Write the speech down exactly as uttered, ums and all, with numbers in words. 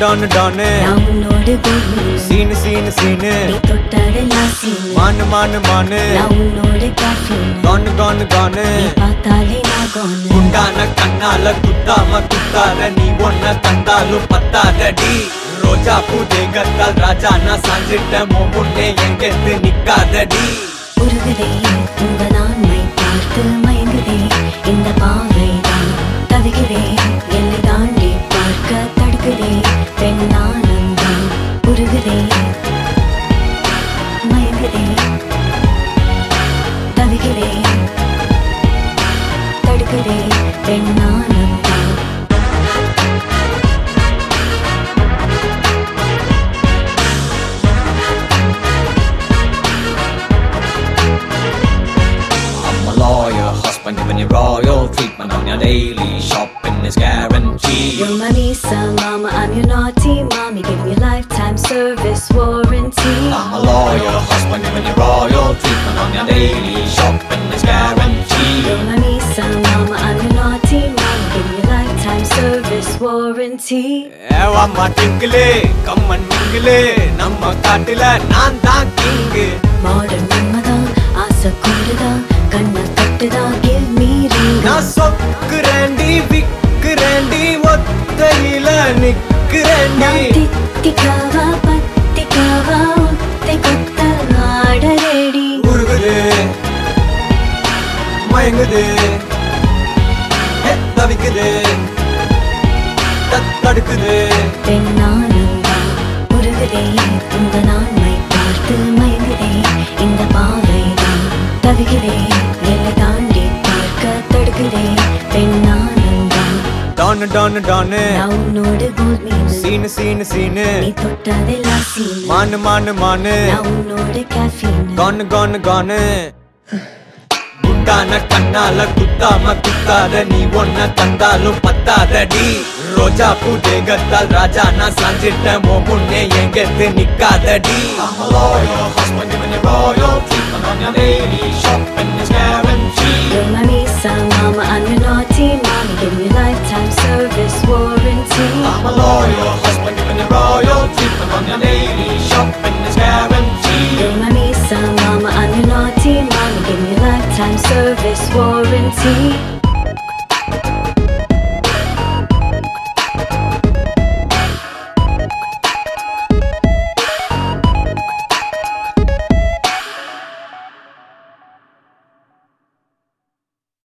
Don டானு நான் உன்னோடு பூமி சீனு சீனு சீனு நீ தொட்டதெல்லாம் சீனு மானு மானு மானு நான் உன்னோடு caffeine கானு கானு கானு நீ பார்த்தாலே நான் gone குண்டான கண்ணால குத்தாம குத்தாத நீ ஒன்ன தந்தாலும் பத்தாதடி ரோஜா பூ தேகத்தால் ராஜா நான் சாஞ்சிட்ட முன்னே எங்கெத்து நிக்காதடி உருகுதே இந்த நான்மை பார்த்து மயங்குதே இந்த பாவைதான் தவிக்கிறே என்னை தாண்டி பார்க்க தடுக்குதே பெண்ணானந்தான் உருகுதே மயங்குதே தவிக்கிறே தடுக்குதே பெண்ணானந்தான் Lawyer, husband giving you royal treatment on your daily shopping is guaranteed. You're my Lisa, mama, I'm your naughty mommy. Give me lifetime service warranty. I'm a lawyer, husband giving you royal treatment on your daily shopping is guaranteed. You're my Lisa, mama, I'm your naughty mommy. Give me lifetime service warranty. ஏவாம்மா டிங்கிளே கம்மன் மிங்கிளே நம்ம காட்டுல நான் தான் king Modern மன்மதான் ஆசை கூடுதான் கண்ண கட்டுதான் give me ring. நான் சொக்குறேண்டி விக்குறேண்டி ஒத்தையில நிக்குறேண்டி நான் தித்திக்காவா பத்திக்காவா ஒத்தை கொத்த ஆட ரெடி. உருகுது மயங்குது ஹே, தவிக்குது தடுக்குது பெண்ணானந்தா உருகுதே இந்த நான்மை பார்த்து மயங்குதே இந்த பாவைதான் தவிக்கிறே என்னை தாண்டி பார்க்க தடுக்குதே பெண்ணானந்தா டான் டான் டானு நான் உன்னோடு கோல் மீன் சீனு சீனு சீனு நீ தொட்டதெல்லாம் சீனு மானு மானு மானு நான் உன்னோடு caffeine கானு கானு கானு குண்டான கண்ணால குத்தாம குத்தாத நீ ஒன்ன தந்தாலும் பத்தாதடி ரோஜா பூ தேகத்தால் ராஜா நான் சாஞ்சிட்ட முன்னே எங்கெத்து நிக்காதடி I'm a lawyer, husband giving you royal treatment on your daily shopping is guaranteed. You're my Lisa, mama, I'm your naughty mommy. Give me lifetime service warranty. I'm a lawyer, husband giving you royal treatment on your daily shopping is guaranteed. You're my Lisa, mama, I'm your naughty mommy. Give me lifetime service warranty.